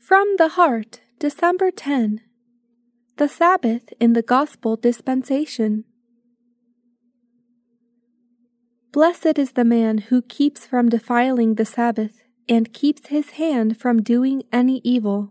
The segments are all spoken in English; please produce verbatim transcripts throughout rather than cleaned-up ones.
From the Heart, December tenth. The Sabbath in the Gospel Dispensation. Blessed is the man who keeps from defiling the Sabbath, and keeps his hand from doing any evil.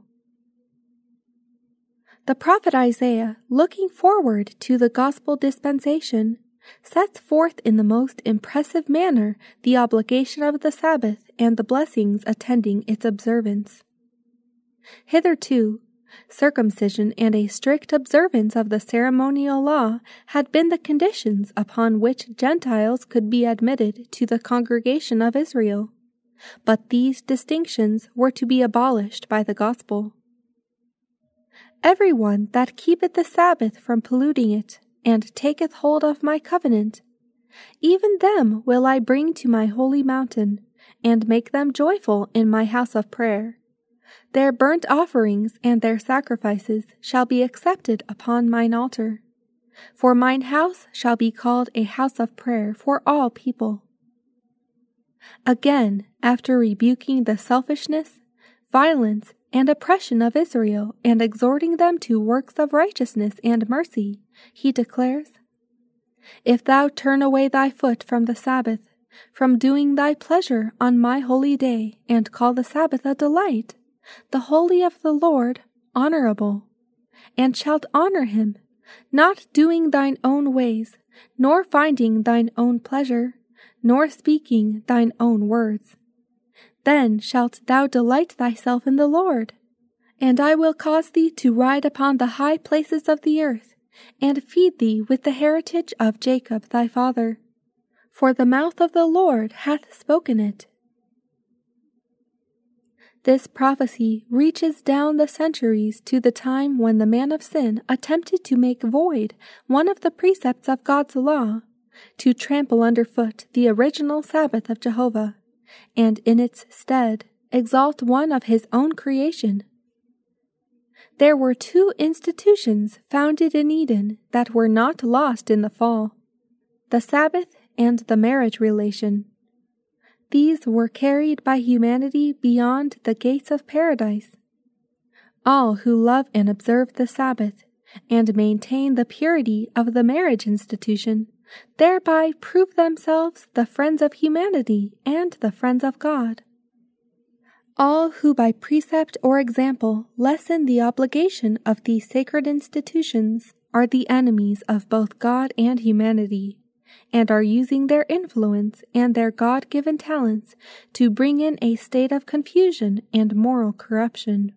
The prophet Isaiah, looking forward to the gospel dispensation, sets forth in the most impressive manner the obligation of the Sabbath and the blessings attending its observance. Hitherto, circumcision and a strict observance of the ceremonial law had been the conditions upon which Gentiles could be admitted to the congregation of Israel, but these distinctions were to be abolished by the gospel. Every one that keepeth the Sabbath from polluting it, and taketh hold of my covenant, even them will I bring to my holy mountain, and make them joyful in my house of prayer. Their burnt offerings and their sacrifices shall be accepted upon mine altar. For mine house shall be called a house of prayer for all people. Again, after rebuking the selfishness, violence, and oppression of Israel, and exhorting them to works of righteousness and mercy, he declares, If thou turn away thy foot from the Sabbath, from doing thy pleasure on my holy day, and call the Sabbath a delight, the holy of the Lord honorable, and shalt honor him, not doing thine own ways, nor finding thine own pleasure, nor speaking thine own words. Then shalt thou delight thyself in the Lord, and I will cause thee to ride upon the high places of the earth, and feed thee with the heritage of Jacob thy father. For the mouth of the Lord hath spoken it. This prophecy reaches down the centuries to the time when the man of sin attempted to make void one of the precepts of God's law, to trample underfoot the original Sabbath of Jehovah, and in its stead exalt one of his own creation. There were two institutions founded in Eden that were not lost in the fall, the Sabbath and the marriage relation. These were carried by humanity beyond the gates of paradise. All who love and observe the Sabbath, and maintain the purity of the marriage institution, thereby prove themselves the friends of humanity and the friends of God. All who by precept or example lessen the obligation of these sacred institutions are the enemies of both God and humanity, and are using their influence and their God-given talents to bring in a state of confusion and moral corruption.